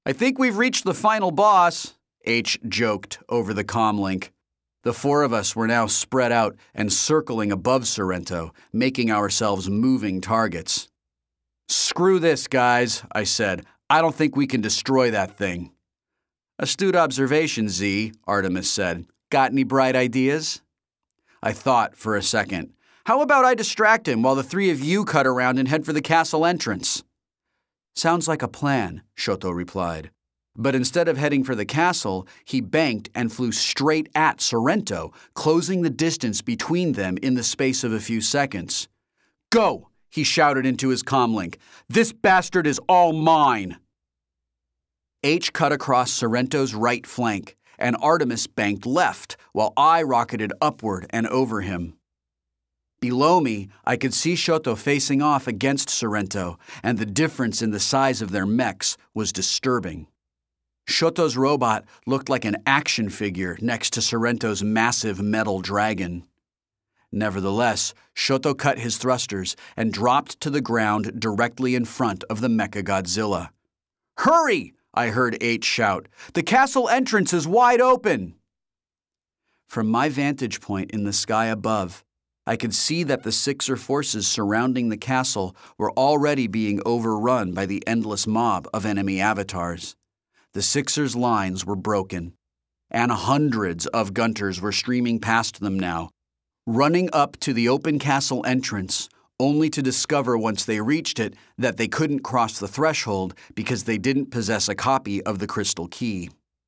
I think we've reached the final boss, H joked over the comlink. The four of us were now spread out and circling above Sorrento, making ourselves moving targets. Screw this, guys, I said. I don't think we can destroy that thing. Astute observation, Z, Artemis said. Got any bright ideas? I thought for a second. How about I distract him while the three of you cut around and head for the castle entrance? Sounds like a plan, Shoto replied. But instead of heading for the castle, he banked and flew straight at Sorrento, closing the distance between them in the space of a few seconds. Go, he shouted into his comlink. This bastard is all mine. H cut across Sorrento's right flank, and Artemis banked left, while I rocketed upward and over him. Below me, I could see Shoto facing off against Sorrento, and the difference in the size of their mechs was disturbing. Shoto's robot looked like an action figure next to Sorrento's massive metal dragon. Nevertheless, Shoto cut his thrusters and dropped to the ground directly in front of the Mechagodzilla. Hurry! I heard H shout. The castle entrance is wide open! From my vantage point in the sky above, I could see that the Sixer forces surrounding the castle were already being overrun by the endless mob of enemy avatars. The Sixers' lines were broken, and hundreds of Gunters were streaming past them now, running up to the open castle entrance, only to discover once they reached it that they couldn't cross the threshold because they didn't possess a copy of the crystal key.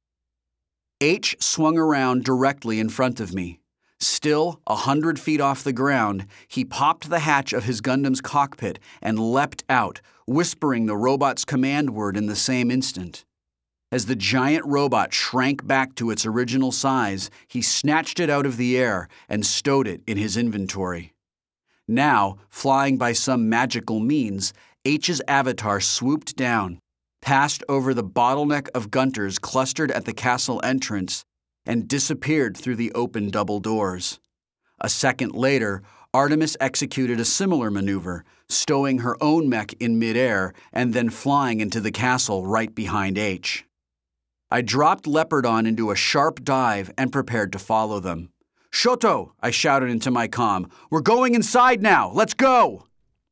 H swung around directly in front of me. Still 100 feet off the ground, he popped the hatch of his Gundam's cockpit and leapt out, whispering the robot's command word in the same instant. As the giant robot shrank back to its original size, he snatched it out of the air and stowed it in his inventory. Now, flying by some magical means, H's avatar swooped down, passed over the bottleneck of Gunters clustered at the castle entrance, and disappeared through the open double doors. A second later, Artemis executed a similar maneuver, stowing her own mech in midair and then flying into the castle right behind H. I dropped Leopardon into a sharp dive and prepared to follow them. Shoto, I shouted into my comm. We're going inside now. Let's go!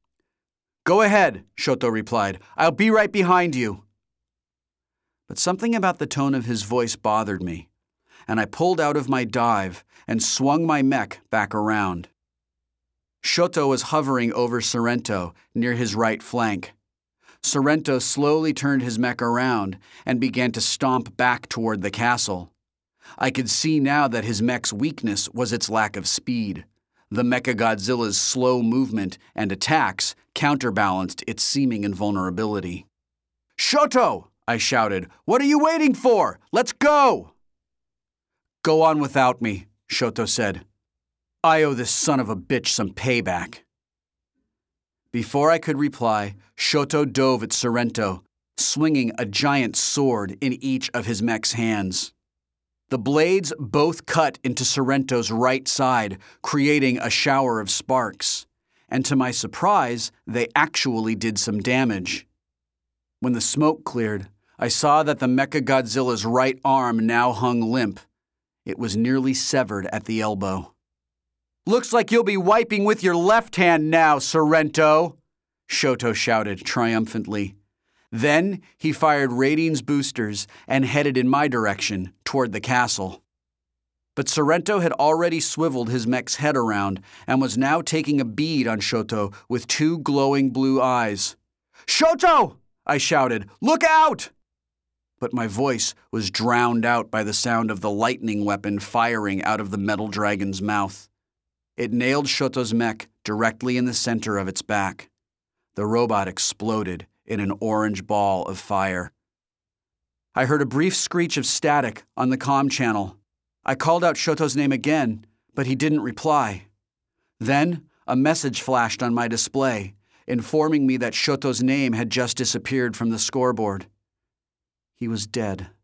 Go ahead, Shoto replied. I'll be right behind you. But something about the tone of his voice bothered me, and I pulled out of my dive and swung my mech back around. Shoto was hovering over Sorrento near his right flank. Sorrento slowly turned his mech around and began to stomp back toward the castle. I could see now that his mech's weakness was its lack of speed. The Mechagodzilla's slow movement and attacks counterbalanced its seeming invulnerability. Shoto! I shouted. What are you waiting for? Let's go! Go on without me, Shoto said. I owe this son of a bitch some payback. Before I could reply, Shoto dove at Sorrento, swinging a giant sword in each of his mech's hands. The blades both cut into Sorrento's right side, creating a shower of sparks. And to my surprise, they actually did some damage. When the smoke cleared, I saw that the Mechagodzilla's right arm now hung limp. It was nearly severed at the elbow. Looks like you'll be wiping with your left hand now, Sorrento, Shoto shouted triumphantly. Then he fired Radine's boosters and headed in my direction, toward the castle. But Sorrento had already swiveled his mech's head around and was now taking a bead on Shoto with two glowing blue eyes. Shoto! I shouted. Look out! But my voice was drowned out by the sound of the lightning weapon firing out of the metal dragon's mouth. It nailed Shoto's mech directly in the center of its back. The robot exploded in an orange ball of fire. I heard a brief screech of static on the comm channel. I called out Shoto's name again, but he didn't reply. Then, a message flashed on my display, informing me that Shoto's name had just disappeared from the scoreboard. He was dead.